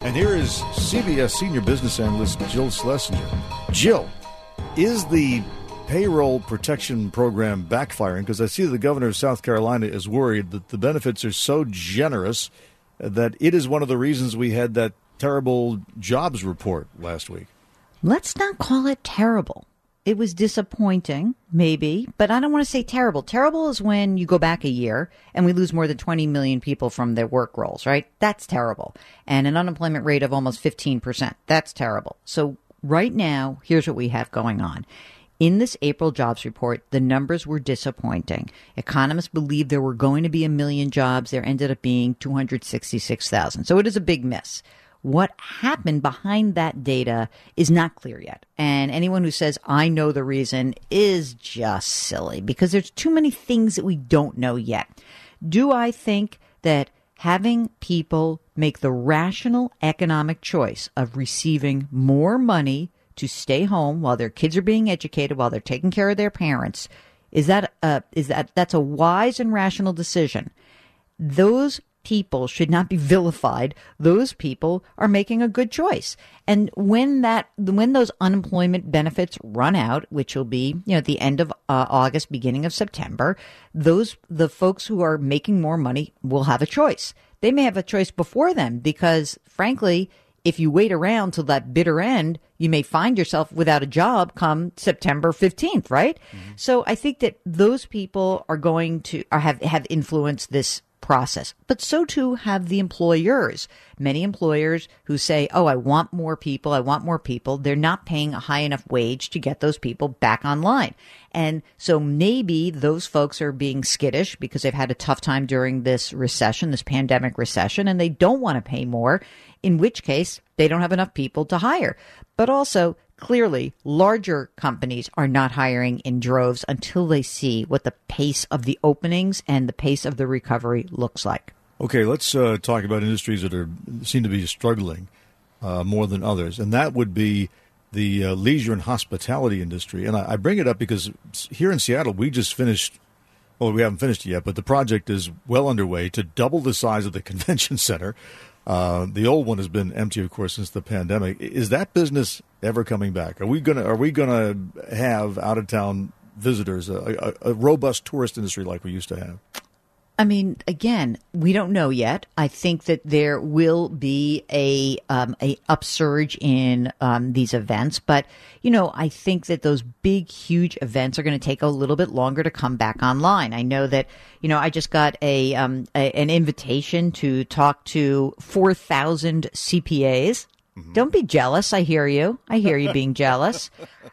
And here is CBS senior business analyst Jill Schlesinger. Jill, is the payroll protection program backfiring? Because I see the governor of South Carolina is worried that the benefits are so generous that it is one of the reasons we had that terrible jobs report last week. Let's not call it terrible. It was disappointing, maybe, but I don't want to say terrible. Terrible is when you go back a year and we lose more than 20 million people from their work roles, right? That's terrible. And an unemployment rate of almost 15%. That's terrible. So right now, here's what we have going on. In this April jobs report, the numbers were disappointing. Economists believed there were going to be 1 million jobs. There ended up being 266,000. So it is a big miss. What happened behind that data is not clear yet. And anyone who says, I know the reason, is just silly because there's too many things that we don't know yet. Do I think that having people make the rational economic choice of receiving more money to stay home while their kids are being educated, while they're taking care of their parents, that's a wise and rational decision? Those people should not be vilified. Those people are making a good choice. And when those unemployment benefits run out, which will be, at the end of August, beginning of September, the folks who are making more money will have a choice. They may have a choice before then because, frankly, if you wait around till that bitter end, you may find yourself without a job come September 15th, right? Mm-hmm. So I think that those people are going to have influenced this process, but so too have the employers. Many employers who say, I want more people, they're not paying a high enough wage to get those people back online. And so maybe those folks are being skittish because they've had a tough time during this recession, this pandemic recession, and they don't want to pay more, in which case they don't have enough people to hire. But also, clearly, larger companies are not hiring in droves until they see what the pace of the openings and the pace of the recovery looks like. Okay, let's talk about industries that seem to be struggling more than others, and that would be the leisure and hospitality industry. And I bring it up because here in Seattle, we just finished, we haven't finished it yet, but the project is well underway to double the size of the convention center. The old one has been empty, of course, since the pandemic. Is that business ever coming back? Are we gonna have out of town visitors, a robust tourist industry like we used to have? I mean, again, we don't know yet. I think that there will be a upsurge in these events, but I think that those big, huge events are going to take a little bit longer to come back online. I know that I just got an invitation to talk to 4,000 CPAs. Mm-hmm. Don't be jealous. I hear you being jealous.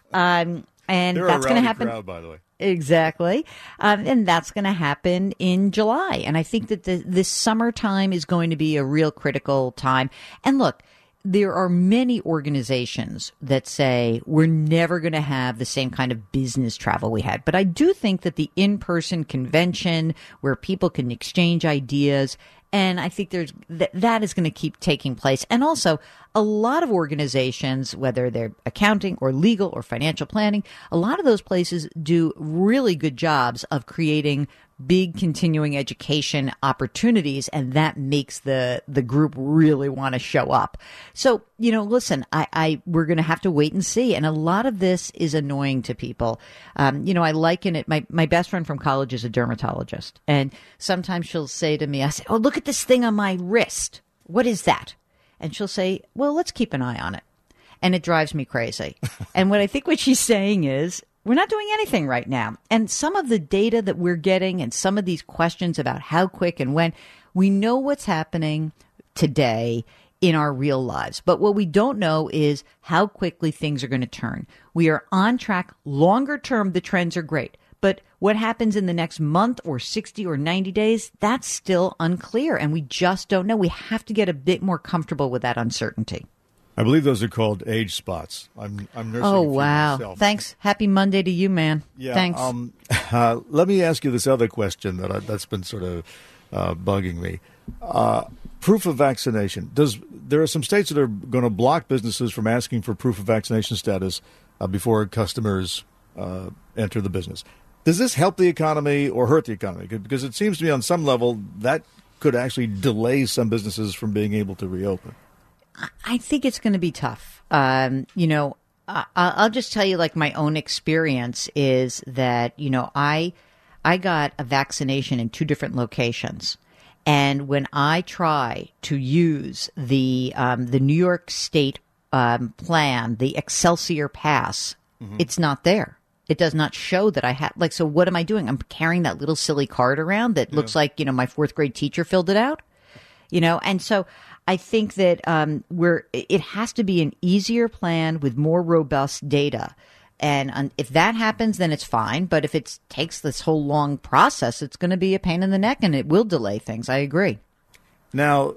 And they're that's going to happen. Crowd, by the way. Exactly. And that's going to happen in July. And I think that this summertime is going to be a real critical time. And look, there are many organizations that say we're never going to have the same kind of business travel we had. But I do think that the in-person convention where people can exchange ideas, and I think that is going to keep taking place. And also, a lot of organizations, whether they're accounting or legal or financial planning, a lot of those places do really good jobs of creating big continuing education opportunities, and that makes the group really want to show up. So, listen, we're going to have to wait and see. And a lot of this is annoying to people. I liken it. My best friend from college is a dermatologist, and sometimes she'll say to me, I say, look at this thing on my wrist. What is that? And she'll say, well, let's keep an eye on it. And it drives me crazy. And what she's saying is, we're not doing anything right now. And some of the data that we're getting and some of these questions about how quick and when, we know what's happening today in our real lives. But what we don't know is how quickly things are going to turn. We are on track. Longer term, the trends are great. But what happens in the next month or 60 or 90 days, that's still unclear. And we just don't know. We have to get a bit more comfortable with that uncertainty. I believe those are called age spots. I'm nursing Oh, wow. myself. Thanks. Happy Monday to you, man. Yeah, thanks. Let me ask you this other question that's been sort of bugging me. Proof of vaccination. There are some states that are going to block businesses from asking for proof of vaccination status before customers enter the business. Does this help the economy or hurt the economy? Because it seems to me on some level that could actually delay some businesses from being able to reopen. I think it's going to be tough. I'll just tell you, like, my own experience is that, I got a vaccination in 2 different locations. And when I try to use the New York State plan, the Excelsior Pass, it's not there. It does not show that I have, so what am I doing? I'm carrying that little silly card around that looks like, my 4th grade teacher filled it out, and so I think that it has to be an easier plan with more robust data. And if that happens, then it's fine. But if it takes this whole long process, it's going to be a pain in the neck and it will delay things. I agree. Now,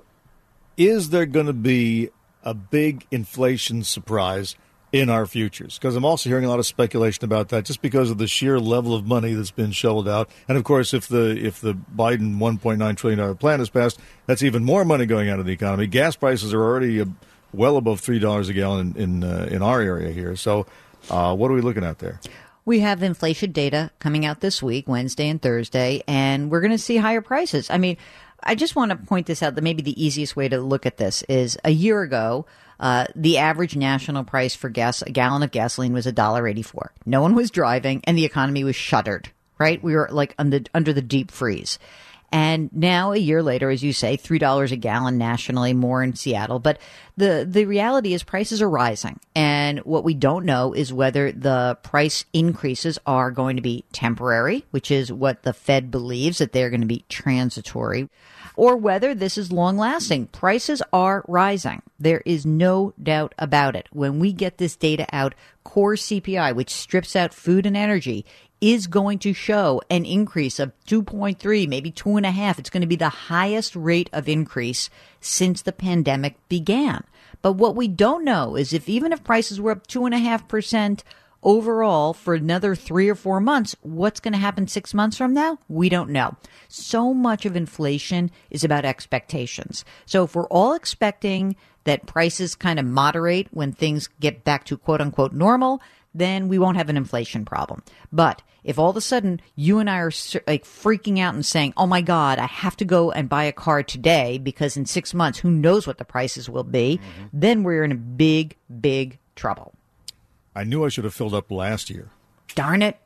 is there going to be a big inflation surprise in our futures? Because I'm also hearing a lot of speculation about that just because of the sheer level of money that's been shoveled out. And, of course, if the Biden $1.9 trillion plan is passed, that's even more money going out of the economy. Gas prices are already well above $3 a gallon in our area here. So what are we looking at there? We have inflation data coming out this week, Wednesday and Thursday, and we're going to see higher prices. I mean, I just want to point this out that maybe the easiest way to look at this is a year ago, the average national price for a gallon of gasoline was $1.84. No one was driving, and the economy was shuttered, right? We were like under the deep freeze. And now, a year later, as you say, $3 a gallon nationally, more in Seattle. But the reality is prices are rising. And what we don't know is whether the price increases are going to be temporary, which is what the Fed believes, that they're going to be transitory, or whether this is long lasting. Prices are rising. There is no doubt about it. When we get this data out, core CPI, which strips out food and energy, is going to show an increase of 2.3, maybe 2.5. It's going to be the highest rate of increase since the pandemic began. But what we don't know is even if prices were up 2.5% overall for another 3 or 4 months, what's going to happen 6 months from now? We don't know. So much of inflation is about expectations. So if we're all expecting that prices kind of moderate when things get back to quote unquote normal, then we won't have an inflation problem. But if all of a sudden you and I are like freaking out and saying, oh my God, I have to go and buy a car today because in 6 months, who knows what the prices will be, then we're in a big, big trouble. I knew I should have filled up last year. Darn it.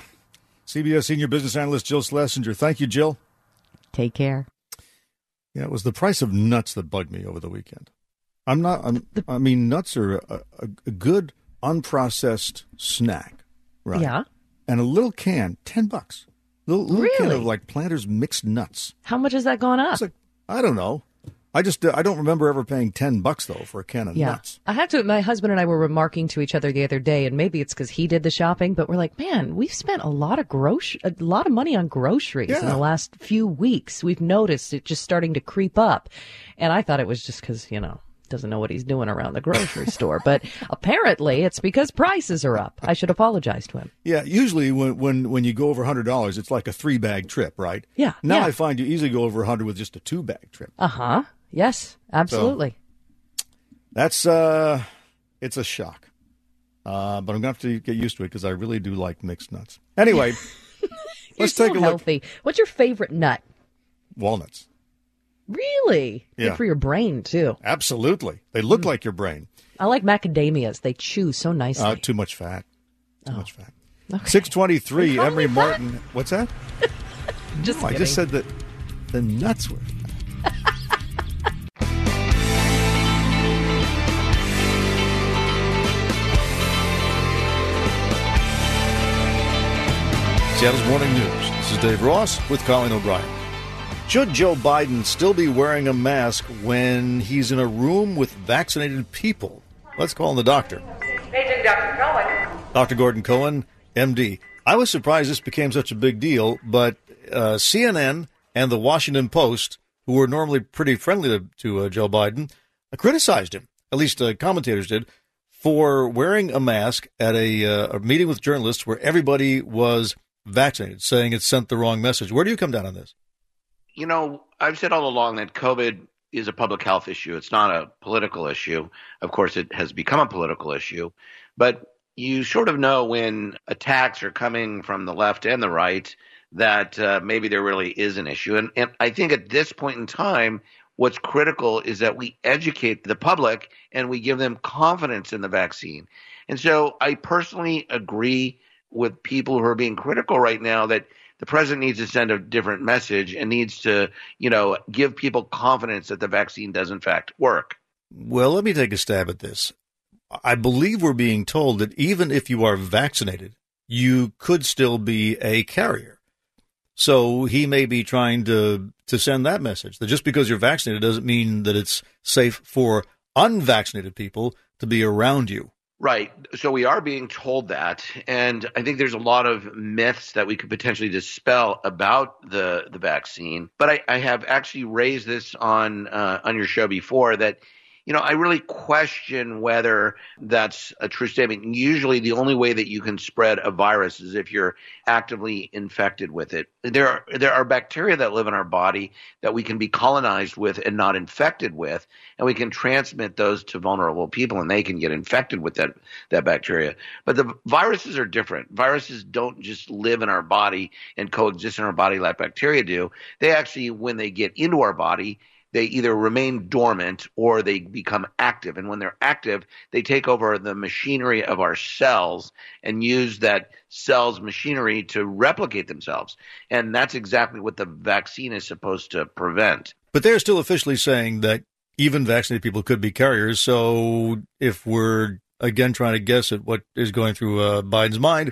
CBS Senior Business Analyst Jill Schlesinger. Thank you, Jill. Take care. Yeah, it was the price of nuts that bugged me over the weekend. Nuts are a good unprocessed snack, right? Yeah. And a little can, $10. Little can of like Planters mixed nuts. How much has that gone up? It's like, I don't know. I don't remember ever paying $10 though for a can of nuts. I have to. My husband and I were remarking to each other the other day, and maybe it's because he did the shopping, but we're like, man, we've spent a lot of money on groceries in the last few weeks. We've noticed it just starting to creep up, and I thought it was just because doesn't know what he's doing around the grocery store, but apparently it's because prices are up. I should apologize to him. Yeah, usually when you go over $100, it's like a 3-bag trip, right? Yeah. Now I find you easily go over 100 with just a 2-bag trip. Yes, absolutely. So, that's it's a shock, but I'm going to have to get used to it because I really do like mixed nuts. Anyway, let's take a healthy. look. What's your favorite nut? Walnuts. Really? Yeah. Good for your brain, too. Absolutely. They look like your brain. I like macadamias. They chew so nicely. Too much fat. Too much fat. Okay. 623, Emery Martin. What's that? Just I just said that the nuts were fat. Seattle's Morning News. This is Dave Ross with Colin O'Brien. Should Joe Biden still be wearing a mask when he's in a room with vaccinated people? Let's call in the doctor. Paging Dr. Cohen. Dr. Gordon Cohen, MD. I was surprised this became such a big deal, but CNN and the Washington Post, who were normally pretty friendly to Joe Biden, criticized him, at least commentators did, for wearing a mask at a meeting with journalists where everybody was vaccinated, saying it sent the wrong message. Where do you come down on this? I've said all along that COVID is a public health issue. It's not a political issue. Of course, it has become a political issue. But you sort of know when attacks are coming from the left and the right that maybe there really is an issue. And I think at this point in time, what's critical is that we educate the public and we give them confidence in the vaccine. And so I personally agree with people who are being critical right now that the president needs to send a different message and needs to, give people confidence that the vaccine does in fact work. Well, let me take a stab at this. I believe we're being told that even if you are vaccinated, you could still be a carrier. So he may be trying to send that message, that just because you're vaccinated doesn't mean that it's safe for unvaccinated people to be around you. Right. So we are being told that. And I think there's a lot of myths that we could potentially dispel about the vaccine. But I have actually raised this on your show before that, I really question whether that's a true statement. Usually the only way that you can spread a virus is if you're actively infected with it. There are bacteria that live in our body that we can be colonized with and not infected with, and we can transmit those to vulnerable people and they can get infected with that bacteria. But the viruses are different. Viruses don't just live in our body and coexist in our body like bacteria do. They actually, when they get into our body, they either remain dormant or they become active. And when they're active, they take over the machinery of our cells and use that cell's machinery to replicate themselves. And that's exactly what the vaccine is supposed to prevent. But they're still officially saying that even vaccinated people could be carriers. So if we're, again, trying to guess at what is going through Biden's mind,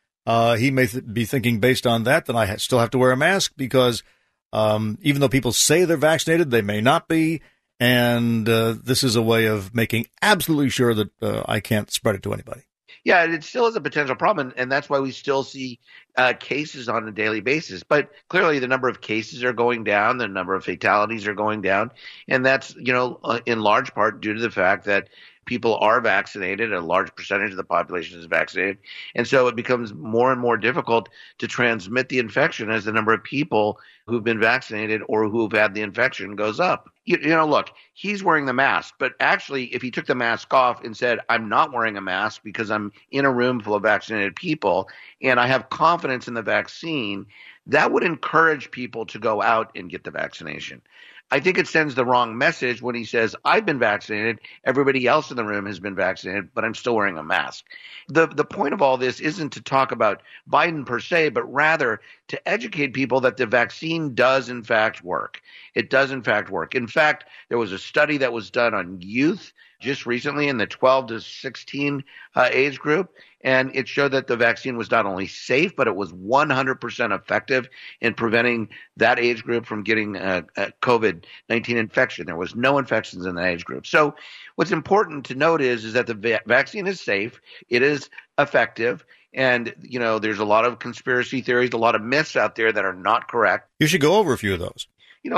he may be thinking based on that I still have to wear a mask because even though people say they're vaccinated, they may not be. And this is a way of making absolutely sure that I can't spread it to anybody. Yeah, it still is a potential problem. And that's why we still see cases on a daily basis. But clearly the number of cases are going down. The number of fatalities are going down. And that's, in large part due to the fact that people are vaccinated. A large percentage of the population is vaccinated. And so it becomes more and more difficult to transmit the infection as the number of people who've been vaccinated or who've had the infection goes up. Look, he's wearing the mask, but actually if he took the mask off and said, I'm not wearing a mask because I'm in a room full of vaccinated people and I have confidence in the vaccine, that would encourage people to go out and get the vaccination. I think it sends the wrong message when he says, I've been vaccinated, everybody else in the room has been vaccinated, but I'm still wearing a mask. The point of all this isn't to talk about Biden per se, but rather to educate people that the vaccine does in fact work. It does in fact work. In fact, there was a study that was done on youth just recently in the 12 to 16 age group, and it showed that the vaccine was not only safe, but it was 100% effective in preventing that age group from getting a COVID-19 infection. There was no infections in that age group. So what's important to note is that the vaccine is safe, it is effective, and, there's a lot of conspiracy theories, a lot of myths out there that are not correct. You should go over a few of those.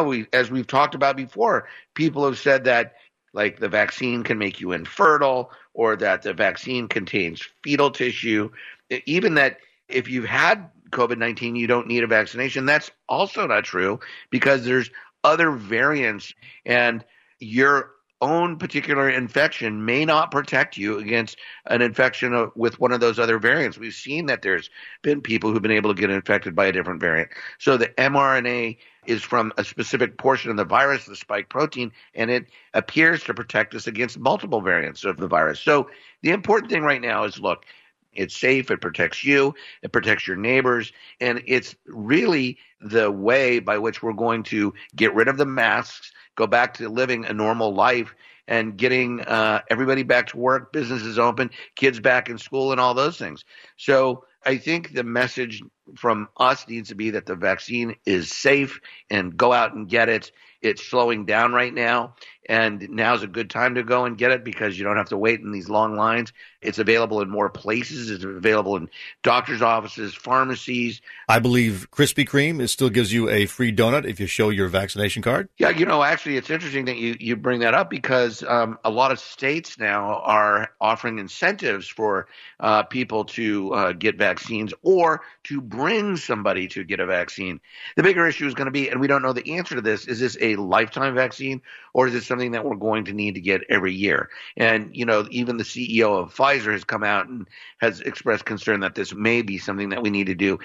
As we've talked about before, people have said that like the vaccine can make you infertile or that the vaccine contains fetal tissue, even that if you've had COVID-19, you don't need a vaccination. That's also not true because there's other variants and your own particular infection may not protect you against an infection with one of those other variants. We've seen that there's been people who've been able to get infected by a different variant. So the mRNA is from a specific portion of the virus, the spike protein, and it appears to protect us against multiple variants of the virus. So the important thing right now is, look, it's safe, it protects you, it protects your neighbors, and it's really the way by which we're going to get rid of the masks, go back to living a normal life, and getting everybody back to work, businesses open, kids back in school, and all those things. So I think the message from us needs to be that the vaccine is safe and go out and get it. It's slowing down right now, and now's a good time to go and get it because you don't have to wait in these long lines. It's available in more places. It's available in doctors' offices, pharmacies. I believe Krispy Kreme still gives you a free donut if you show your vaccination card. Yeah, actually, it's interesting that you bring that up because a lot of states now are offering incentives for people to get vaccines or to bring somebody to get a vaccine. The bigger issue is going to be, and we don't know the answer to this, is this a lifetime vaccine or is it something that we're going to need to get every year? And, even the CEO of Pfizer has come out and has expressed concern that this may be something that we need to do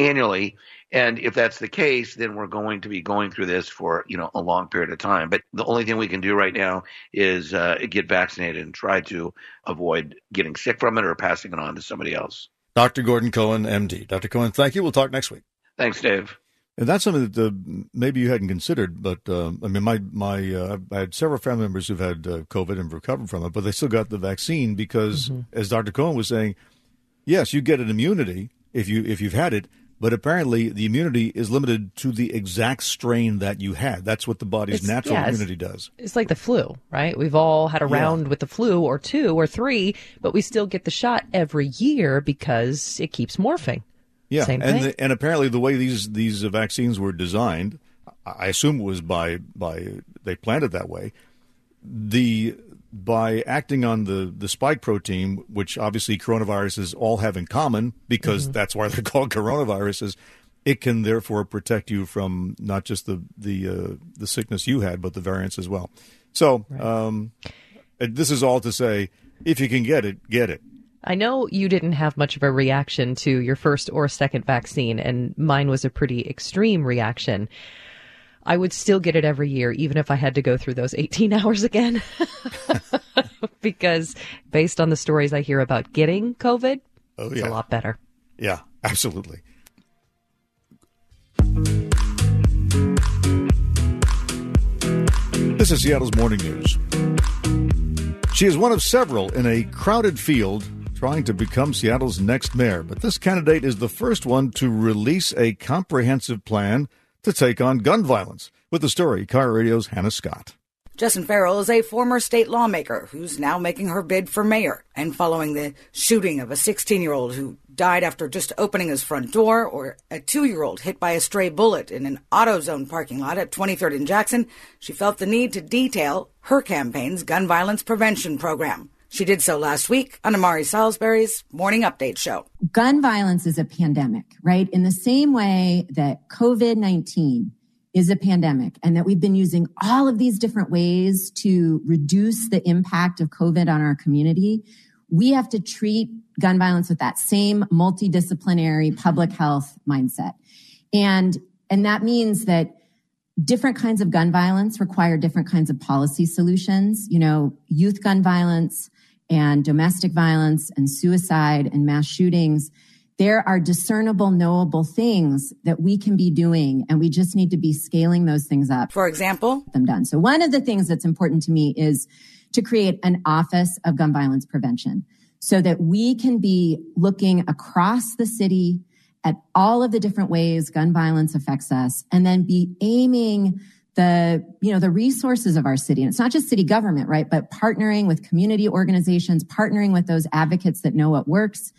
annually. And if that's the case, then we're going to be going through this for, a long period of time. But the only thing we can do right now is get vaccinated and try to avoid getting sick from it or passing it on to somebody else. Dr. Gordon Cohen, MD. Dr. Cohen, thank you. We'll talk next week. Thanks, Dave. And that's something that maybe you hadn't considered, but I had several family members who've had COVID and recovered from it, but they still got the vaccine because, as Dr. Cohen was saying, yes, you get an immunity if you've had it, but apparently the immunity is limited to the exact strain that you had. That's what the body's natural immunity does. It's like the flu, right? We've all had a round with the flu or 2 or 3, but we still get the shot every year because it keeps morphing. Yeah, Same thing. And apparently the way these vaccines were designed, I assume it was by they planned it that way. By acting on the spike protein, which obviously coronaviruses all have in common, because that's why they're called coronaviruses, it can therefore protect you from not just the sickness you had, but the variants as well. So this is all to say, if you can get it, get it. I know you didn't have much of a reaction to your first or second vaccine, and mine was a pretty extreme reaction. I would still get it every year, even if I had to go through those 18 hours again. Because based on the stories I hear about getting COVID, it's a lot better. Yeah, absolutely. This is Seattle's Morning News. She is one of several in a crowded field trying to become Seattle's next mayor, but this candidate is the first one to release a comprehensive plan to take on gun violence. With the story, KIRO Radio's Hannah Scott. Jessin Farrell is a former state lawmaker who's now making her bid for mayor. And following the shooting of a 16-year-old who died after just opening his front door, or a 2-year-old hit by a stray bullet in an AutoZone parking lot at 23rd and Jackson, she felt the need to detail her campaign's gun violence prevention program. She did so last week on Amari Salisbury's Morning Update show. Gun violence is a pandemic, right? In the same way that COVID-19 is a pandemic, and that we've been using all of these different ways to reduce the impact of COVID on our community, we have to treat gun violence with that same multidisciplinary public health mindset. And that means that different kinds of gun violence require different kinds of policy solutions. Youth gun violence and domestic violence and suicide and mass shootings. There are discernible, knowable things that we can be doing, and we just need to be scaling those things up. For example, them done. So one of the things that's important to me is to create an Office of Gun Violence Prevention so that we can be looking across the city at all of the different ways gun violence affects us, and then be aiming the resources of our city. And it's not just city government, right? But partnering with community organizations, partnering with those advocates that know what works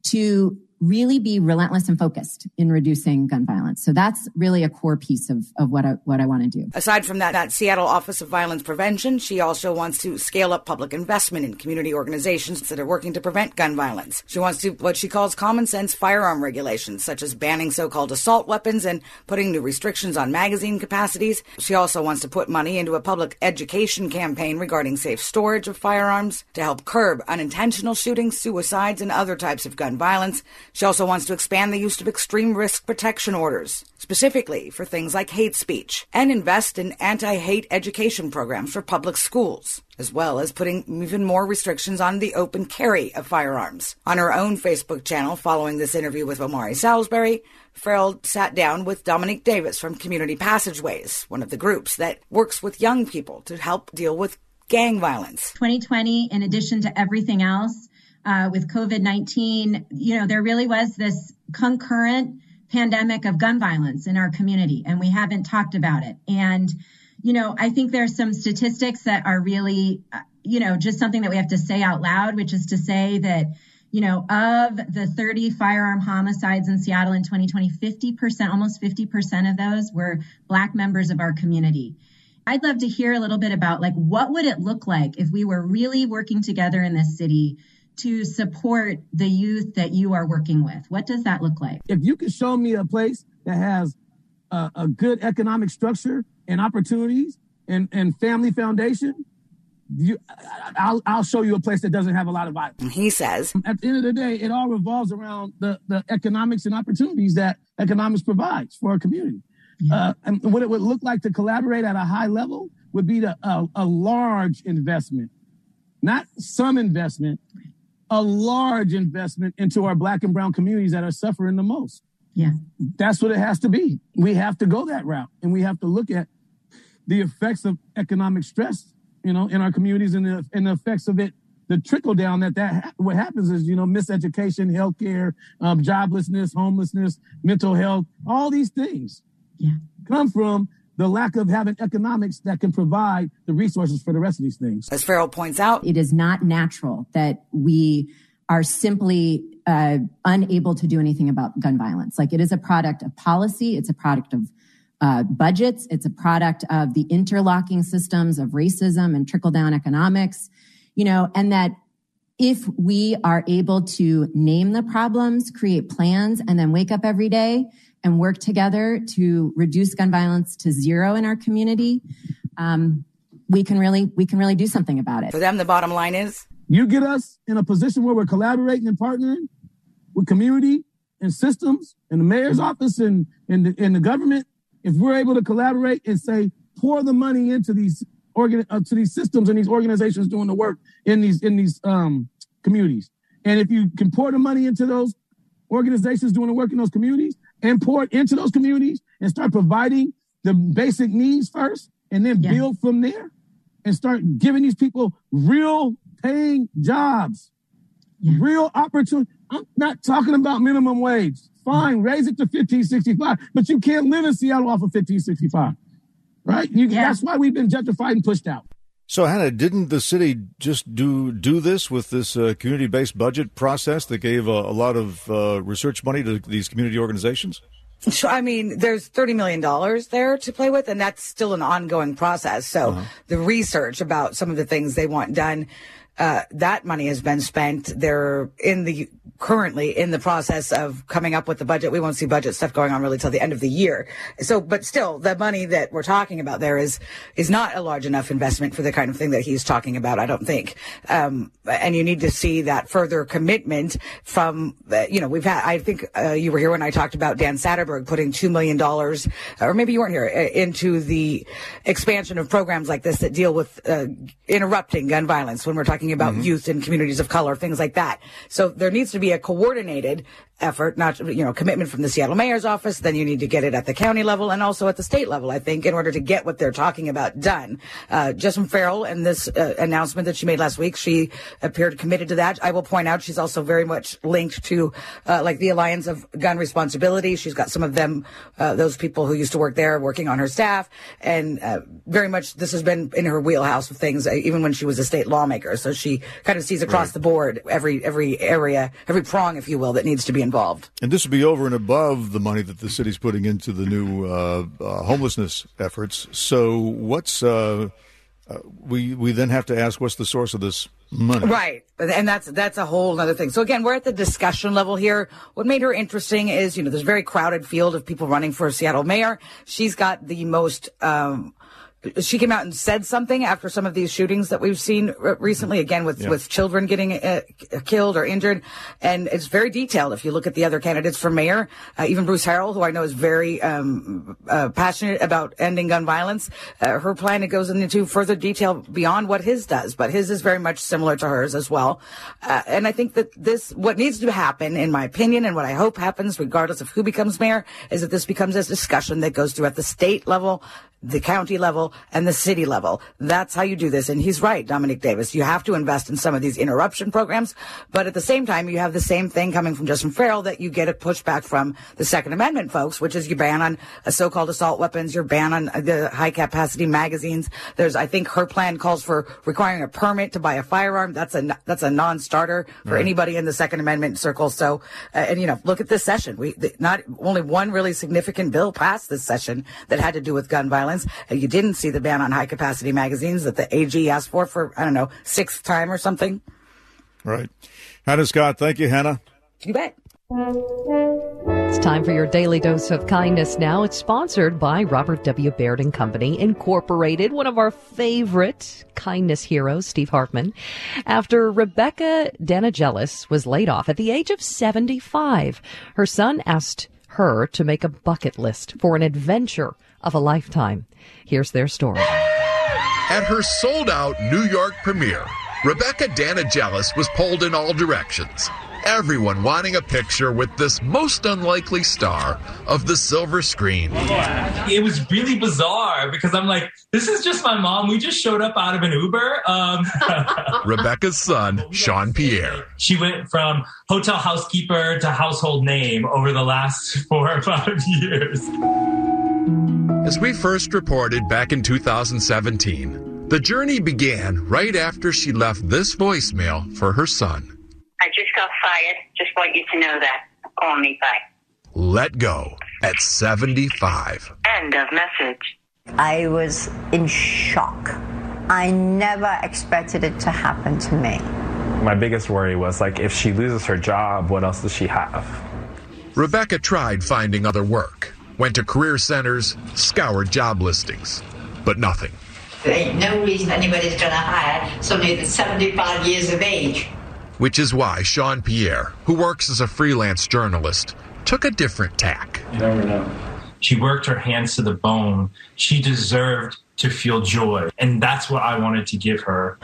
to really be relentless and focused in reducing gun violence. So that's really a core piece of what I want to do. Aside from that Seattle Office of Violence Prevention, she also wants to scale up public investment in community organizations that are working to prevent gun violence. She wants to do what she calls common sense firearm regulations, such as banning so-called assault weapons and putting new restrictions on magazine capacities. She also wants to put money into a public education campaign regarding safe storage of firearms to help curb unintentional shootings, suicides, and other types of gun violence. She also wants to expand the use of extreme risk protection orders, specifically for things like hate speech, and invest in anti-hate education programs for public schools, as well as putting even more restrictions on the open carry of firearms. On her own Facebook channel, following this interview with Amari Salisbury, Farrell sat down with Dominique Davis from Community Passageways, one of the groups that works with young people to help deal with gang violence. 2020, in addition to everything else, with COVID-19, there really was this concurrent pandemic of gun violence in our community, and we haven't talked about it. And, I think there's some statistics that are really, just something that we have to say out loud, which is to say that, of the 30 firearm homicides in Seattle in 2020, 50%, almost 50% of those were Black members of our community. I'd love to hear a little bit about, what would it look like if we were really working together in this city to support the youth that you are working with? What does that look like? If you could show me a place that has a good economic structure and opportunities and family foundation, I'll show you a place that doesn't have a lot of violence. He says, at the end of the day, it all revolves around the economics and opportunities that economics provides for a community. Yeah. And what it would look like to collaborate at a high level would be a large investment, not some investment, a large investment into our Black and brown communities that are suffering the most. Yeah. That's what it has to be. We have to go that route, and we have to look at the effects of economic stress, in our communities, and the effects of it, the trickle down what happens is, miseducation, healthcare, joblessness, homelessness, mental health, all these things come from the lack of having economics that can provide the resources for the rest of these things. As Farrell points out, it is not natural that we are simply unable to do anything about gun violence. Like, it is a product of policy. It's a product of budgets. It's a product of the interlocking systems of racism and trickle-down economics, and that if we are able to name the problems, create plans, and then wake up every day and work together to reduce gun violence to zero in our community, we can really do something about it. For them, the bottom line is, you get us in a position where we're collaborating and partnering with community and systems and the mayor's office and the government. If we're able to collaborate and say, pour the money into these to these systems and these organizations doing the work in these communities, and if you can pour the money into those organizations doing the work in those communities and pour it into those communities and start providing the basic needs first, and then build from there and start giving these people real paying jobs, real opportunity. I'm not talking about minimum wage. Fine, raise it to $15.65, but you can't live in Seattle off of $15.65, right? That's why we've been gentrified and pushed out. So, Hannah, didn't the city just do this with this community-based budget process that gave a lot of research money to these community organizations? So, I mean, there's $30 million there to play with, and that's still an ongoing process. So the research about some of the things they want done, that money has been spent. They're currently in the process of coming up with the budget. We won't see budget stuff going on really till the end of the year. So, but still, the money that we're talking about there is not a large enough investment for the kind of thing that he's talking about, I don't think. And you need to see that further commitment from, we've had, I think you were here when I talked about Dan Satterberg putting $2 million, or maybe you weren't here, into the expansion of programs like this that deal with interrupting gun violence when we're talking about youth and communities of color, things like that. So there needs to be a coordinated effort, not, commitment from the Seattle mayor's office. Then you need to get it at the county level and also at the state level, I think, in order to get what they're talking about done. Jessamyn Farrell, in this announcement that she made last week, she appeared committed to that. I will point out she's also very much linked to, the Alliance of Gun Responsibility. She's got some of them, those people who used to work there working on her staff. And very much this has been in her wheelhouse of things, even when she was a state lawmaker. So she kind of sees across the board every area, every prong, if you will, that needs to be involved. And this would be over and above the money that the city's putting into the new homelessness efforts. So what's we then have to ask, what's the source of this money? Right. And that's a whole other thing. So again, we're at the discussion level here. What made her interesting is, there's a very crowded field of people running for Seattle mayor. She's got the most, she came out and said something after some of these shootings that we've seen recently, again, with children getting killed or injured. And it's very detailed. If you look at the other candidates for mayor, even Bruce Harrell, who I know is very passionate about ending gun violence, her plan, it goes into further detail beyond what his does. But his is very much similar to hers as well. And I think that what needs to happen, in my opinion, and what I hope happens, regardless of who becomes mayor, is that this becomes a discussion that goes through at the state level, the county level, and the city level. That's how you do this. And he's right, Dominic Davis. You have to invest in some of these interruption programs, but at the same time, you have the same thing coming from Jessamyn Farrell that you get a pushback from the Second Amendment folks, which is your ban on so-called assault weapons, your ban on the high-capacity magazines. I think her plan calls for requiring a permit to buy a firearm. That's a non-starter for anybody in the Second Amendment circle. So, look at this session. Not only one really significant bill passed this session that had to do with gun violence. You didn't see the ban on high-capacity magazines that the AG asked for, I don't know, 6th time or something. Right. Hannah Scott, thank you, Hannah. You bet. It's time for your daily dose of kindness now. It's sponsored by Robert W. Baird & Company, Incorporated, one of our favorite kindness heroes, Steve Hartman. After Rebecca Danagelis was laid off at the age of 75, her son asked her to make a bucket list for an adventure of a lifetime. Here's their story. At her sold-out New York premiere, Rebecca Danagelis was pulled in all directions. Everyone wanting a picture with this most unlikely star of the silver screen. It was really bizarre because I'm like, this is just my mom. We just showed up out of an Uber. Rebecca's son, Sean Pierre. She went from hotel housekeeper to household name over the last 4 or 5 years. As we first reported back in 2017, the journey began right after she left this voicemail for her son. I just got fired. Just want you to know that. Call me back. Let go at 75. End of message. I was in shock. I never expected it to happen to me. My biggest worry was, like, if she loses her job, what else does she have? Rebecca tried finding other work, went to career centers, scoured job listings, but nothing. There ain't no reason anybody's going to hire somebody that's 75 years of age. Which is why Sean Pierre, who works as a freelance journalist, took a different tack. You never know. She worked her hands to the bone. She deserved to feel joy, and that's what I wanted to give her.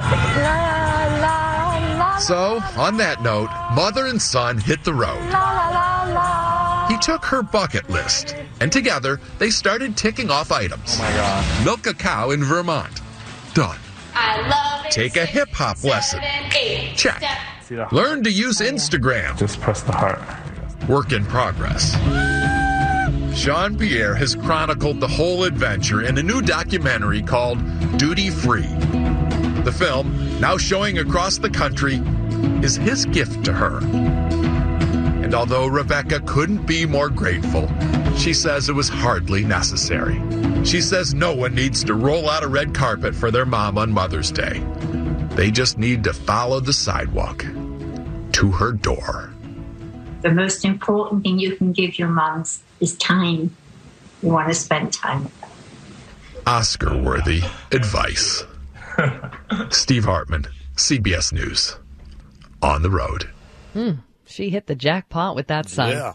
So, on that note, mother and son hit the road. He took her bucket list, and together they started ticking off items. Oh my God. Milk a cow in Vermont. Done. I love it. Take a hip-hop lesson. Check. Learn to use Instagram. Just press the heart. Work in progress. Sean Pierre has chronicled the whole adventure in a new documentary called Duty Free. The film, now showing across the country, is his gift to her. And although Rebecca couldn't be more grateful, she says it was hardly necessary. She says no one needs to roll out a red carpet for their mom on Mother's Day. They just need to follow the sidewalk to her door. The most important thing you can give your moms is time. You want to spend time with them. Oscar-worthy advice. Steve Hartman, CBS News. On the road. She hit the jackpot with that son. Yeah.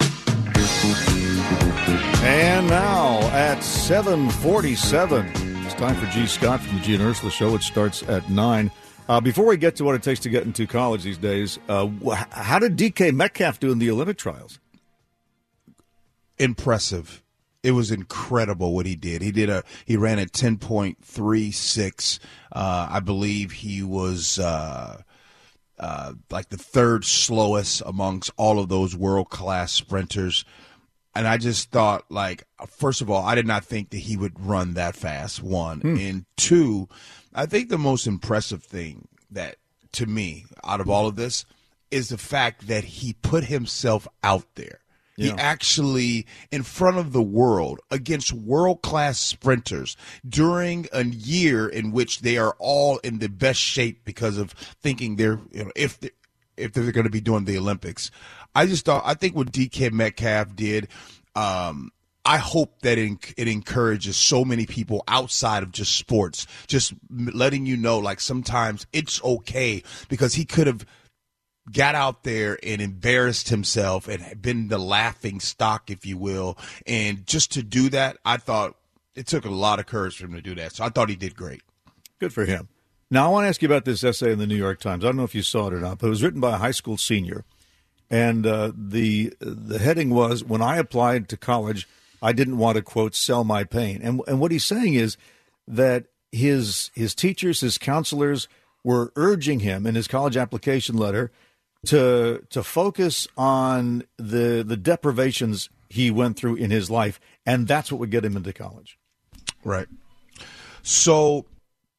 And now at 7:47, it's time for G. Scott from the G and Ursula Show. It starts at 9. Before we get to what it takes to get into college these days, how did DK Metcalf do in the Olympic trials? Impressive. It was incredible what he did. He ran at 10.36. I believe he was like the third slowest amongst all of those world-class sprinters. And I just thought, like, first of all, I did not think that he would run that fast, one. And two, I think the most impressive thing that, to me, out of all of this is the fact that he put himself out there. Yeah. He actually, in front of the world, against world-class sprinters during a year in which they are all in the best shape because of thinking they're, if they're going to be doing the Olympics. I think what DK Metcalf did, I hope that it encourages so many people outside of just sports, just letting you know, like, sometimes it's okay, because he could have got out there and embarrassed himself and been the laughing stock, if you will. And just to do that, I thought it took a lot of courage for him to do that. So I thought he did great. Good for him. Now, I want to ask you about this essay in the New York Times. I don't know if you saw it or not, but it was written by a high school senior. And the heading was, "When I applied to college, I didn't want to, quote, sell my pain." And what he's saying is that his teachers, his counselors were urging him in his college application letter to focus on the deprivations he went through in his life, and that's what would get him into college. Right. So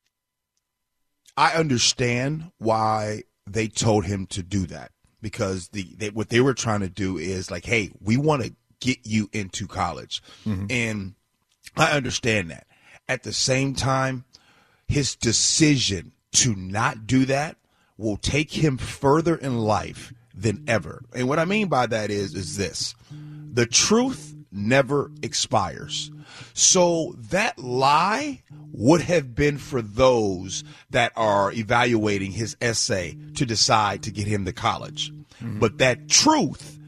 I understand why they told him to do that, because what they were trying to do is like, hey, we want to get you into college. Mm-hmm. And I understand that. At the same time, his decision to not do that will take him further in life than ever. And what I mean by that is this: the truth never expires. So that lie would have been for those that are evaluating his essay to decide to get him to college. But that truth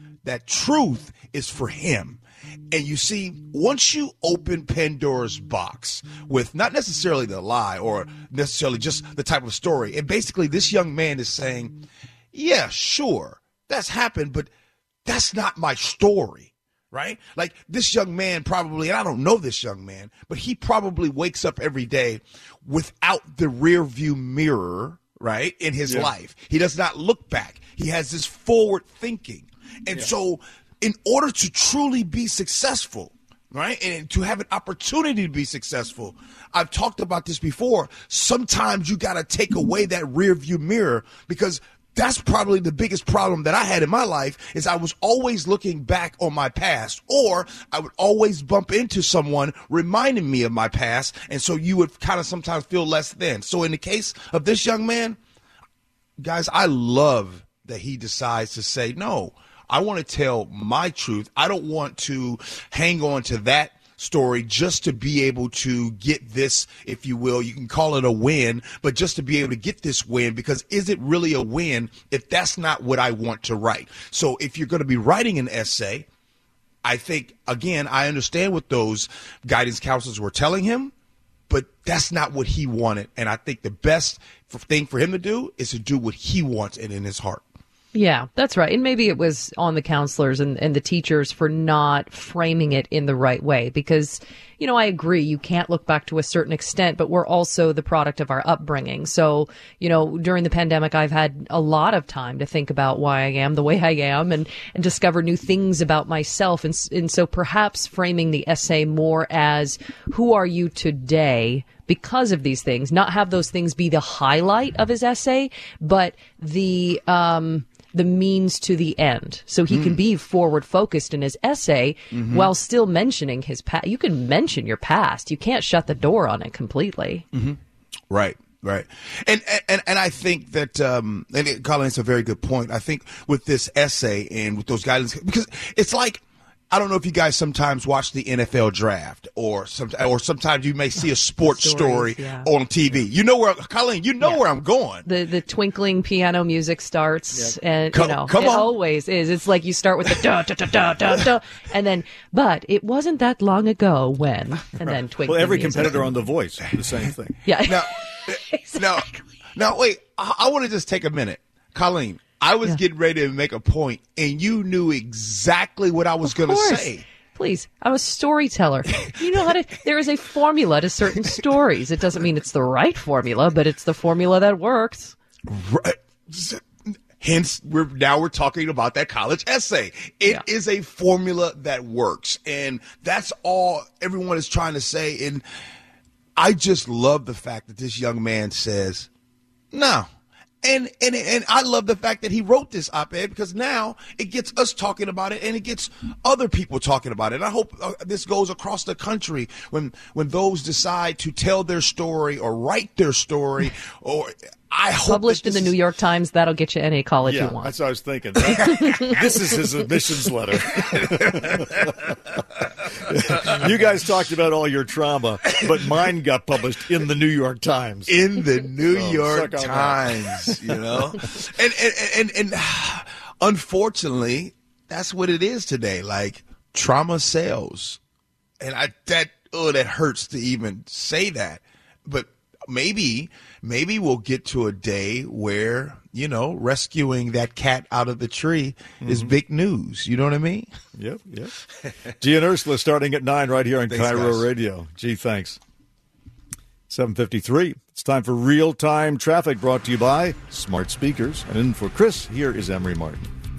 is for him. And you see, once you open Pandora's box with not necessarily the lie or necessarily just the type of story, and basically this young man is saying, yeah, sure, that's happened, but that's not my story, right? Like this young man probably, and I don't know this young man, but he probably wakes up every day without the rear view mirror, right, in his life. He does not look back. He has this forward thinking. And so in order to truly be successful, right, and to have an opportunity to be successful, I've talked about this before, sometimes you got to take away that rear view mirror, because that's probably the biggest problem that I had in my life is I was always looking back on my past, or I would always bump into someone reminding me of my past. And so you would kind of sometimes feel less than. So in the case of this young man, guys, I love that he decides to say, no, I want to tell my truth. I don't want to hang on to that story just to be able to get this, if you will, you can call it a win, but just to be able to get this win, because is it really a win if that's not what I want to write? So if you're going to be writing an essay, I think, again, I understand what those guidance counselors were telling him, but that's not what he wanted. And I think the best thing for him to do is to do what he wants and in his heart. Yeah, that's right. And maybe it was on the counselors and the teachers for not framing it in the right way, because, you know, I agree, you can't look back to a certain extent, but we're also the product of our upbringing. So, you know, during the pandemic, I've had a lot of time to think about why I am the way I am and discover new things about myself. And so perhaps framing the essay more as who are you today because of these things, not have those things be the highlight of his essay, but the means to the end. So he can be forward focused in his essay while still mentioning his past. You can mention your past. You can't shut the door on it completely. Right. And I think that, Colin, it's a very good point. I think with this essay and with those guidelines, because it's like, I don't know if you guys sometimes watch the NFL draft or sometimes you may see a sports story on TV. You know where, Colleen, where I'm going. The twinkling piano music starts and, it always is. It's like you start with the da, da, da, da, da, da, and then, but it wasn't that long ago when, and then twinkling Well, every music. competitor on The Voice, the same thing. Yeah. Now, wait, I want to just take a minute. Colleen, I was getting ready to make a point, and you knew exactly what I was going to say. Please, I'm a storyteller. You know there is a formula to certain stories. It doesn't mean it's the right formula, but it's the formula that works. Right. Hence, we're talking about that college essay. It is a formula that works, and that's all everyone is trying to say. And I just love the fact that this young man says, no. And I love the fact that he wrote this op-ed, because now it gets us talking about it and it gets other people talking about it. And I hope this goes across the country when those decide to tell their story or write their story, or I hope published in the New York Times. That'll get you any college you want. That's what I was thinking. This is his admissions letter. You guys talked about all your trauma, but mine got published in the New York Times. In the New York Times, you know? And unfortunately, that's what it is today. Like, trauma sells. And that hurts to even say that. But maybe we'll get to a day where, you know, rescuing that cat out of the tree is big news. You know what I mean? Yep. G and Ursula starting at 9 right here on Cairo guys. Radio. Gee, thanks. 7:53. It's time for real-time traffic brought to you by Smart Speakers. And in for Chris, here is Emery Martin.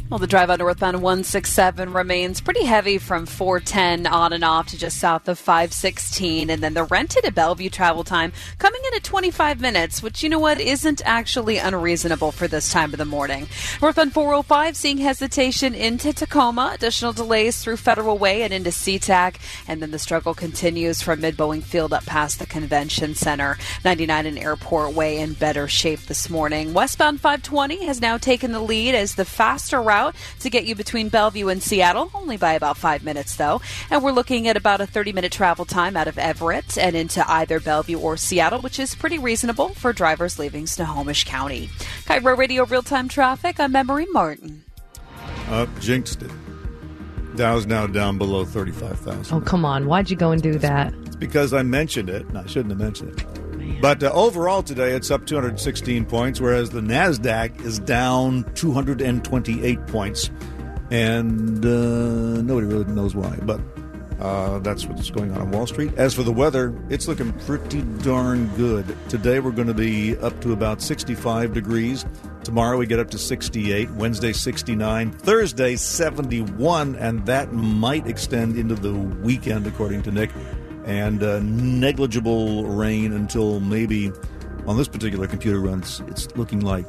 Well, the drive on northbound 167 remains pretty heavy from 410 on and off to just south of 516. And then the Renton to Bellevue travel time coming in at 25 minutes, which, you know what, isn't actually unreasonable for this time of the morning. Northbound 405 seeing hesitation into Tacoma. Additional delays through Federal Way and into SeaTac. And then the struggle continues from Mid-Boeing Field up past the Convention Center. 99 and Airport Way in better shape this morning. Westbound 520 has now taken the lead as the faster route to get you between Bellevue and Seattle, only by about 5 minutes, though. And we're looking at about a 30-minute travel time out of Everett and into either Bellevue or Seattle, which is pretty reasonable for drivers leaving Snohomish County. KIRO Radio Real-Time Traffic, I'm Emery Martin. Jinxed it. Dow's now down below 35,000. Oh, come on. Why'd you go and do that? It's because I mentioned it, and I shouldn't have mentioned it. But overall today, it's up 216 points, whereas the NASDAQ is down 228 points. And nobody really knows why, but that's what's going on Wall Street. As for the weather, it's looking pretty darn good. Today, we're going to be up to about 65 degrees. Tomorrow, we get up to 68. Wednesday, 69. Thursday, 71. And that might extend into the weekend, according to Nick. And negligible rain until maybe on this particular computer run, it's looking like,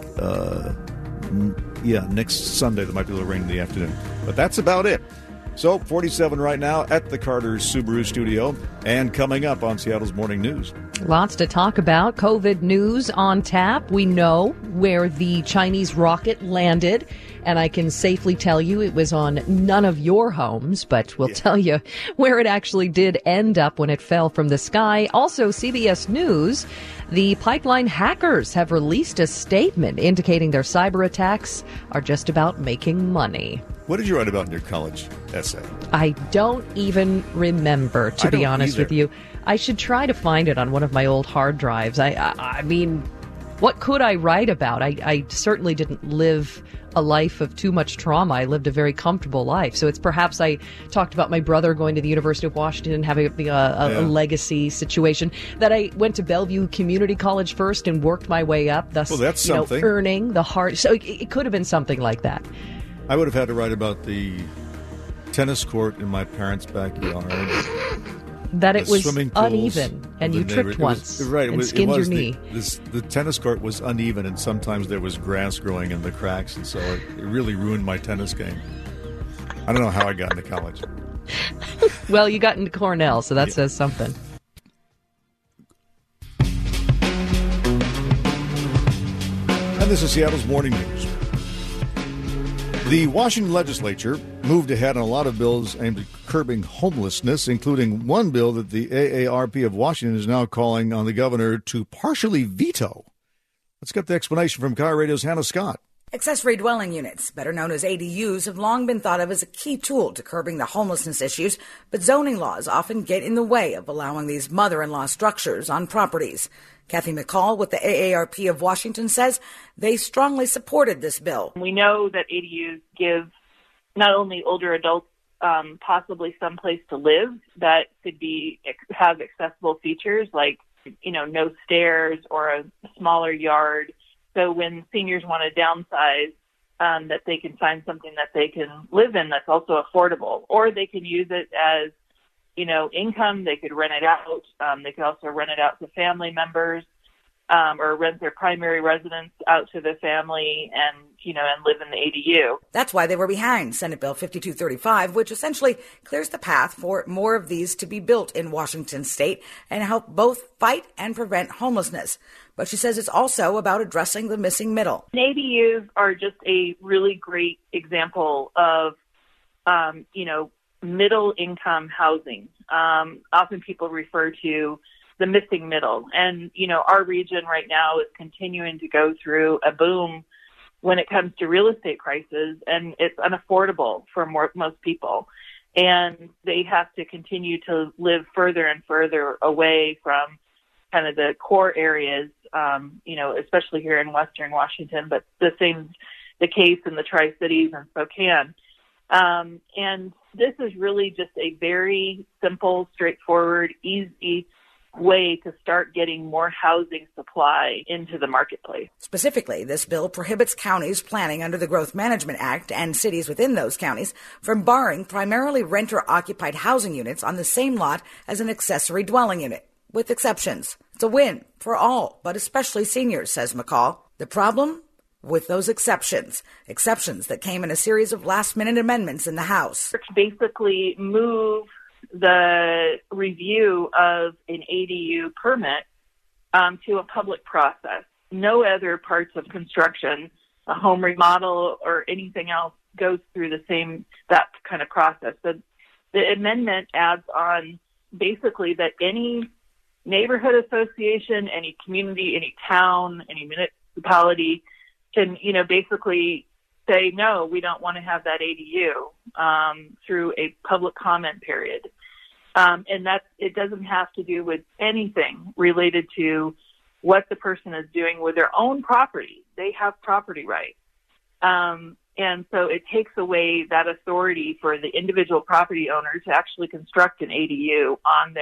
next Sunday there might be a little rain in the afternoon. But that's about it. So 47 right now at the Carter's Subaru studio and coming up on Seattle's Morning News. Lots to talk about. COVID news on tap. We know where the Chinese rocket landed, and I can safely tell you it was on none of your homes, but we'll tell you where it actually did end up when it fell from the sky. Also, CBS News, the pipeline hackers have released a statement indicating their cyber attacks are just about making money. What did you write about in your college essay? I don't even remember, to be honest with you. I should try to find it on one of my old hard drives. I mean, what could I write about? I certainly didn't live a life of too much trauma. I lived a very comfortable life. So it's perhaps I talked about my brother going to the University of Washington and having a legacy situation, that I went to Bellevue Community College first and worked my way up, thus that's something. Earning the hard. So it could have been something like that. I would have had to write about the tennis court in my parents' backyard. That it was uneven, and you tripped once and skinned your knee. The tennis court was uneven, and sometimes there was grass growing in the cracks, and so it really ruined my tennis game. I don't know how I got into college. Well, you got into Cornell, so that says something. And this is Seattle's Morning News. The Washington legislature moved ahead on a lot of bills aimed at curbing homelessness, including one bill that the AARP of Washington is now calling on the governor to partially veto. Let's get the explanation from KIRO Radio's Hannah Scott. Accessory dwelling units, better known as ADUs, have long been thought of as a key tool to curbing the homelessness issues, but zoning laws often get in the way of allowing these mother-in-law structures on properties. Kathy McCall with the AARP of Washington says they strongly supported this bill. We know that ADUs give not only older adults possibly some place to live that could have accessible features like, no stairs or a smaller yard. So when seniors want to downsize, that they can find something that they can live in that's also affordable, or they can use it as income. They could rent it out. They could also rent it out to family members, or rent their primary residence out to the family and live in the ADU. That's why they were behind Senate Bill 5235, which essentially clears the path for more of these to be built in Washington state and help both fight and prevent homelessness. But she says it's also about addressing the missing middle. ADUs are just a really great example of, middle income housing. Often people refer to the missing middle. And, our region right now is continuing to go through a boom when it comes to real estate prices, and it's unaffordable for most people. And they have to continue to live further and further away from kind of the core areas, especially here in Western Washington, but the case in the Tri-Cities and Spokane. And this is really just a very simple, straightforward, easy way to start getting more housing supply into the marketplace. Specifically, this bill prohibits counties planning under the Growth Management Act and cities within those counties from borrowing primarily renter-occupied housing units on the same lot as an accessory dwelling unit, with exceptions. It's a win for all, but especially seniors, says McCall. The problem? With those exceptions that came in a series of last-minute amendments in the House. Basically move the review of an ADU permit to a public process. No other parts of construction, a home remodel or anything else goes through that kind of process. So the amendment adds on basically that any neighborhood association, any community, any town, any municipality can, basically say, no, we don't want to have that ADU through a public comment period. And it doesn't have to do with anything related to what the person is doing with their own property. They have property rights. And so it takes away that authority for the individual property owner to actually construct an ADU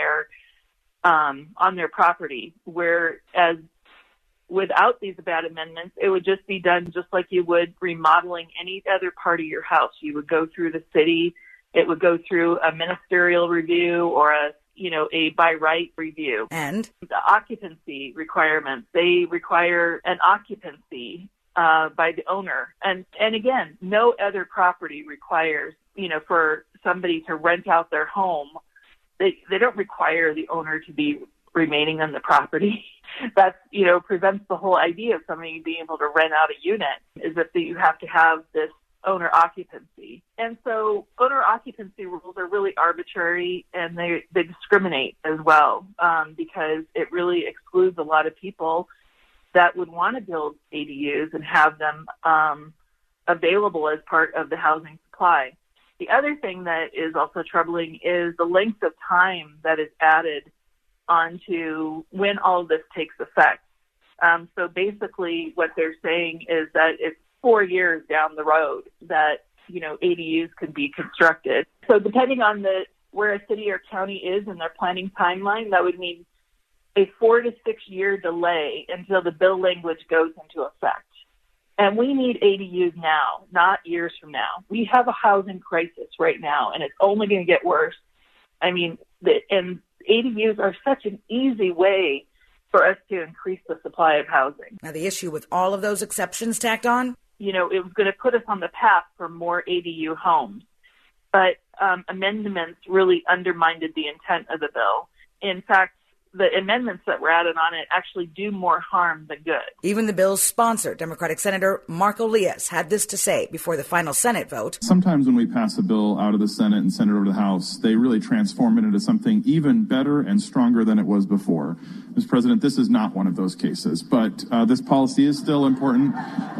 on their property, whereas without these bad amendments, it would just be done just like you would remodeling any other part of your house. You would go through the city. It would go through a ministerial review or a by right review. And the occupancy requirements, they require an occupancy by the owner. And again, no other property requires, for somebody to rent out their home. They don't require the owner to be remaining on the property. That, prevents the whole idea of somebody being able to rent out a unit, is that you have to have this owner occupancy. And so owner occupancy rules are really arbitrary, and they discriminate as well, because it really excludes a lot of people that would want to build ADUs and have them available as part of the housing supply. The other thing that is also troubling is the length of time that is added onto when all of this takes effect. So basically what they're saying is that it's 4 years down the road that, ADUs could be constructed. So depending on where a city or county is in their planning timeline, that would mean a 4 to 6 year delay until the bill language goes into effect. And we need ADUs now, not years from now. We have a housing crisis right now, and it's only going to get worse. And ADUs are such an easy way for us to increase the supply of housing. Now, the issue with all of those exceptions tacked on? It was going to put us on the path for more ADU homes. But amendments really undermined the intent of the bill. In fact, the amendments that were added on it actually do more harm than good. Even the bill's sponsor, Democratic Senator Marco Elias, had this to say before the final Senate vote. Sometimes when we pass a bill out of the Senate and send it over to the House, they really transform it into something even better and stronger than it was before. Mr. President, this is not one of those cases, but this policy is still important,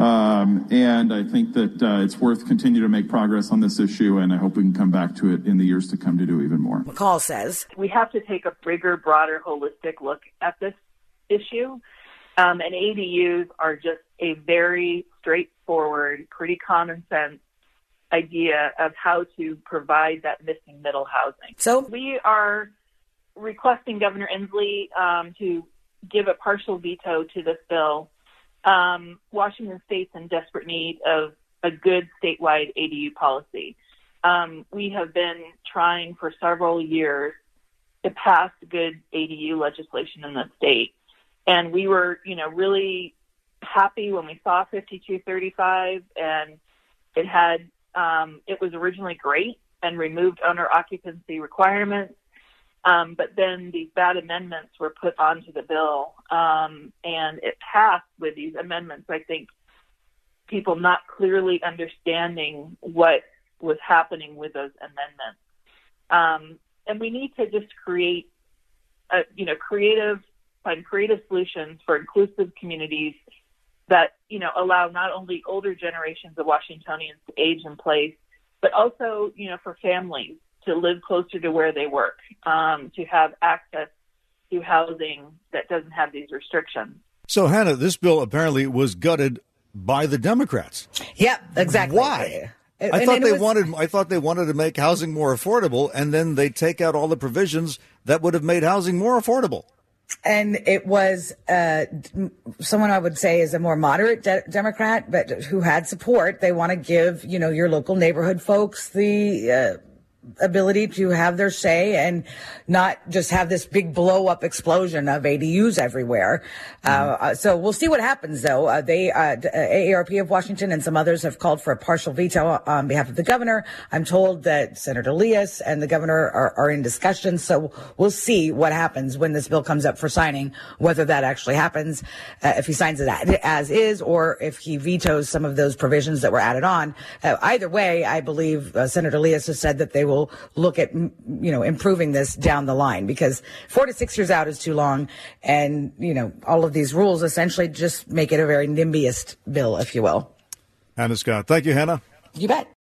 and I think that it's worth continuing to make progress on this issue, and I hope we can come back to it in the years to come to do even more. McCall says, we have to take a bigger, broader, holistic look at this issue, and ADUs are just a very straightforward, pretty common sense idea of how to provide that missing middle housing. So we are requesting Governor Inslee to give a partial veto to this bill. Washington State's in desperate need of a good statewide ADU policy. We have been trying for several years to pass good ADU legislation in the state. And we were, really happy when we saw 5235, and it was originally great and removed owner occupancy requirements. But then these bad amendments were put onto the bill, and it passed with these amendments. I think people not clearly understanding what was happening with those amendments. And we need to just create, find creative solutions for inclusive communities that, allow not only older generations of Washingtonians to age in place, but also, for families to live closer to where they work, to have access to housing that doesn't have these restrictions. So, Hannah, this bill apparently was gutted by the Democrats. Yep, exactly. Why? I thought they wanted to make housing more affordable, and then they take out all the provisions that would have made housing more affordable. And it was someone I would say is a more moderate Democrat, but who had support. They want to give, your local neighborhood folks the ability to have their say and not just have this big blow up explosion of ADUs everywhere. So we'll see what happens, though. AARP of Washington and some others have called for a partial veto on behalf of the governor. I'm told that Senator Elias and the governor are in discussion. So we'll see what happens when this bill comes up for signing, whether that actually happens, if he signs it as is, or if he vetoes some of those provisions that were added on. Either way, I believe Senator Elias has said that they will look at, improving this down the line, because 4 to 6 years out is too long. And, all of these rules essentially just make it a very NIMBYist bill, if you will. Hannah Scott. Thank you, Hannah. You bet.